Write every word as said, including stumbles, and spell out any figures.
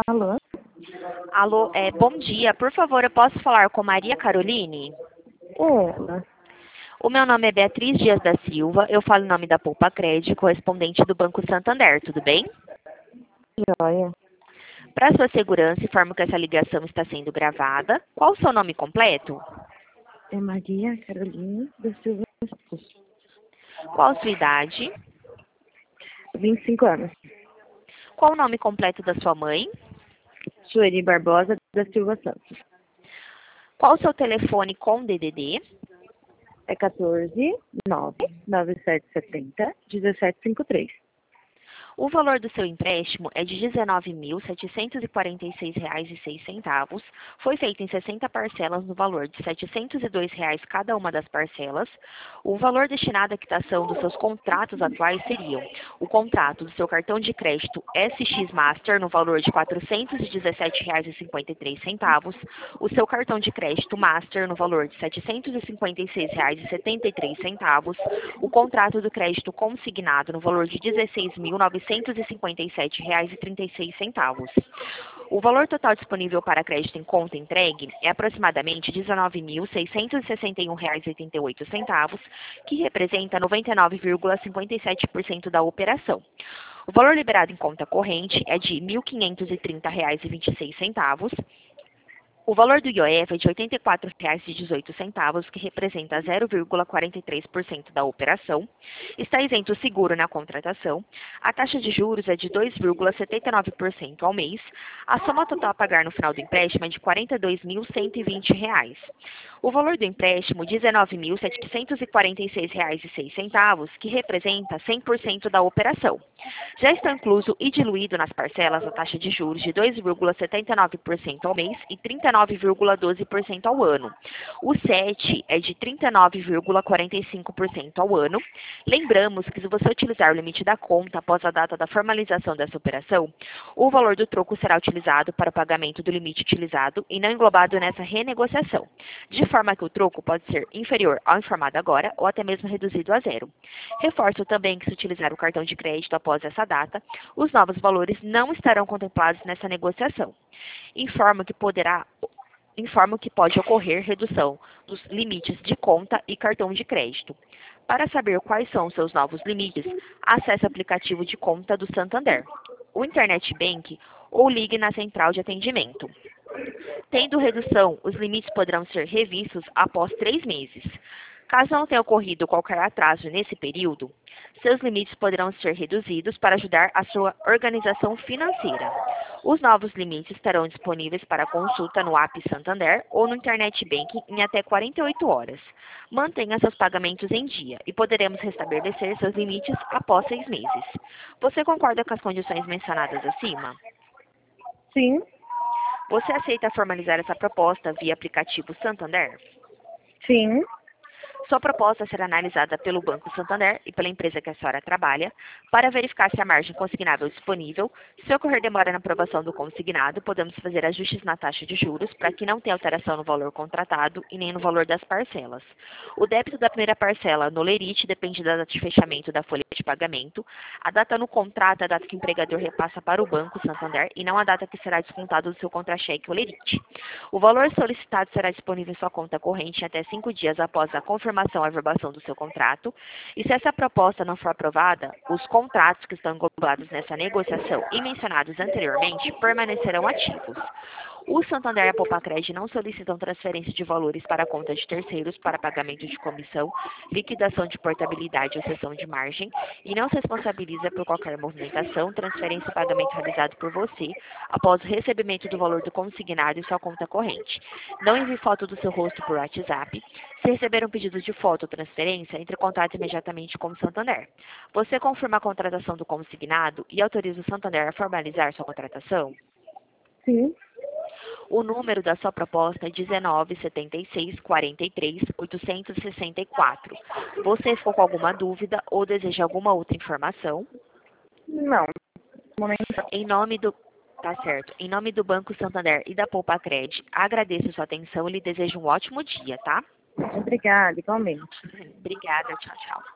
Alô? Alô, é, bom dia. Por favor, eu posso falar com Maria Caroline? Ela. O meu nome é Beatriz Dias da Silva. Eu falo em nome da Poupa Cred, correspondente do Banco Santander. Tudo bem? Joia. Para sua segurança, informo que essa ligação está sendo gravada. Qual o seu nome completo? É Maria Caroline da Silva. Qual a sua idade? vinte e cinco anos. Qual o nome completo da sua mãe? Sueli Barbosa da Silva Santos. Qual o seu telefone com D D D? É quatorze, nove, nove sete sete zero, um sete cinco três. O valor do seu empréstimo é de dezenove mil setecentos e quarenta e seis reais e seis centavos. Foi feito em sessenta parcelas no valor de setecentos e dois reais cada uma das parcelas. O valor destinado à quitação dos seus contratos atuais seriam o contrato do seu cartão de crédito S X Master no valor de quatrocentos e dezessete reais e cinquenta e três centavos, o seu cartão de crédito Master no valor de setecentos e cinquenta e seis reais e setenta e três centavos, o contrato do crédito consignado no valor de dezesseis mil novecentos e cinquenta e sete reais e trinta e seis centavos. O valor total disponível para crédito em conta entregue é aproximadamente dezenove mil seiscentos e sessenta e um reais e oitenta e oito centavos, que representa noventa e nove vírgula cinquenta e sete por cento da operação. O valor liberado em conta corrente é de mil quinhentos e trinta reais e vinte e seis centavos. O valor do I O F é de oitenta e quatro reais e dezoito centavos, que representa zero vírgula quarenta e três por cento da operação. Está isento o seguro na contratação. A taxa de juros é de dois vírgula setenta e nove por cento ao mês. A soma total a pagar no final do empréstimo é de quarenta e dois mil cento e vinte reais. O valor do empréstimo, dezenove mil setecentos e quarenta e seis reais e seis centavos, que representa cem por cento da operação. Já está incluso e diluído nas parcelas a taxa de juros de dois vírgula setenta e nove por cento ao mês e trinta e nove vírgula doze por cento ao ano. O S E T é de trinta e nove vírgula quarenta e cinco por cento ao ano. Lembramos que se você utilizar o limite da conta após a data da formalização dessa operação, o valor do troco será utilizado para o pagamento do limite utilizado e não englobado nessa renegociação, de forma que o troco pode ser inferior ao informado agora ou até mesmo reduzido a zero. Reforço também que se utilizar o cartão de crédito após essa data, os novos valores não estarão contemplados nessa negociação. Informo que poderá Informo que pode ocorrer redução dos limites de conta e cartão de crédito. Para saber quais são os seus novos limites, acesse o aplicativo de conta do Santander, o Internet Bank ou ligue na central de atendimento. Tendo redução, os limites poderão ser revistos após três meses. Caso não tenha ocorrido qualquer atraso nesse período, seus limites poderão ser reduzidos para ajudar a sua organização financeira. Os novos limites estarão disponíveis para consulta no app Santander ou no Internet Banking em até quarenta e oito horas. Mantenha seus pagamentos em dia e poderemos restabelecer seus limites após seis meses. Você concorda com as condições mencionadas acima? Sim. Você aceita formalizar essa proposta via aplicativo Santander? Sim. Sua proposta será analisada pelo Banco Santander e pela empresa que a senhora trabalha para verificar se a margem consignável é disponível. Se ocorrer demora na aprovação do consignado, podemos fazer ajustes na taxa de juros para que não tenha alteração no valor contratado e nem no valor das parcelas. O débito da primeira parcela no lerite depende da data de fechamento da folha de pagamento. A data no contrato é a data que o empregador repassa para o Banco Santander e não a data que será descontado do seu contra-cheque ou lerite. O valor solicitado será disponível em sua conta corrente em até cinco dias após a confirmação a averbação do seu contrato, e se essa proposta não for aprovada, os contratos que estão englobados nessa negociação e mencionados anteriormente permanecerão ativos. O Santander e a Poupa-Cred não solicitam transferência de valores para a conta de terceiros para pagamento de comissão, liquidação de portabilidade ou cessão de margem e não se responsabiliza por qualquer movimentação, transferência ou pagamento realizado por você após o recebimento do valor do consignado em sua conta corrente. Não envie foto do seu rosto por WhatsApp. Se receber um pedido de foto ou transferência, entre em contato imediatamente com o Santander. Você confirma a contratação do consignado e autoriza o Santander a formalizar sua contratação? Sim. O número da sua proposta é dezenove, setenta e seis, quarenta e três, oitocentos e sessenta e quatro. Você ficou com alguma dúvida ou deseja alguma outra informação? Não. No momento não. Em nome do... Tá certo. Em nome do Banco Santander e da Poupa-Cred, agradeço sua atenção e lhe desejo um ótimo dia, tá? Obrigada, igualmente. Obrigada. Tchau, tchau.